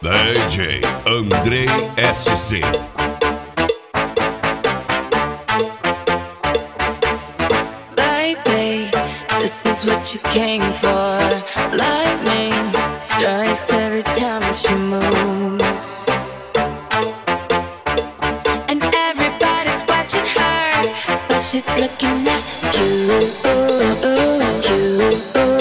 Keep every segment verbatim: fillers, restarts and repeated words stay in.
D J Andrei S C. Baby, this is what you came for. Lightning strikes every time she moves, and everybody's watching her, but she's looking at you. Ooh, ooh, you.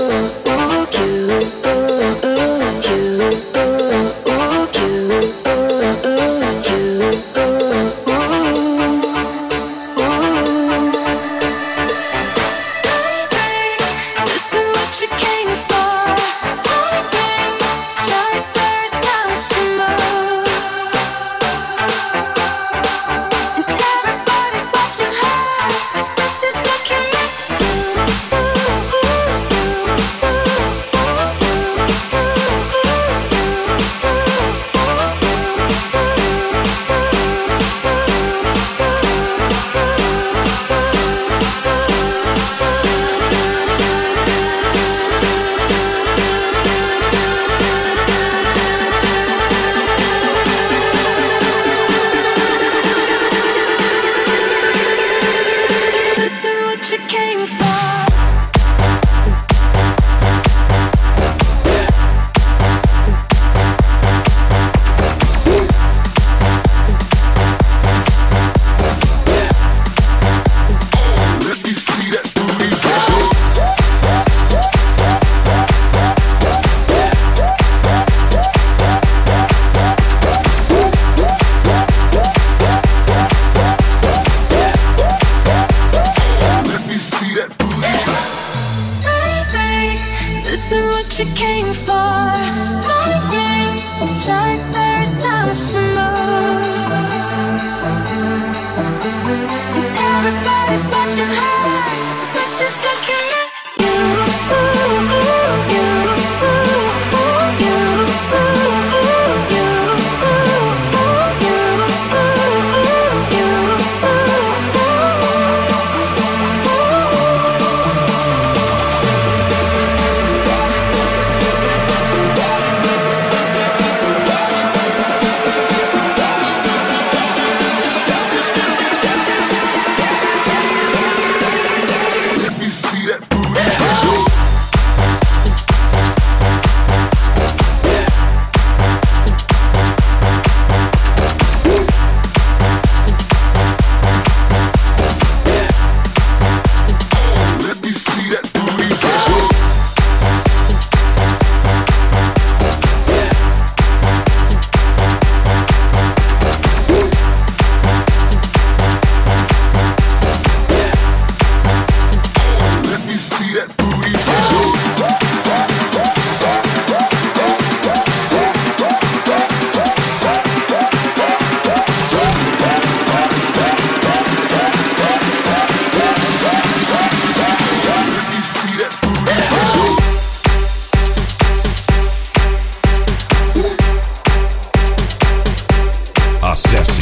Acesse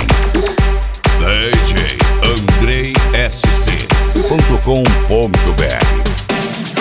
d j andrei s c ponto com ponto b r.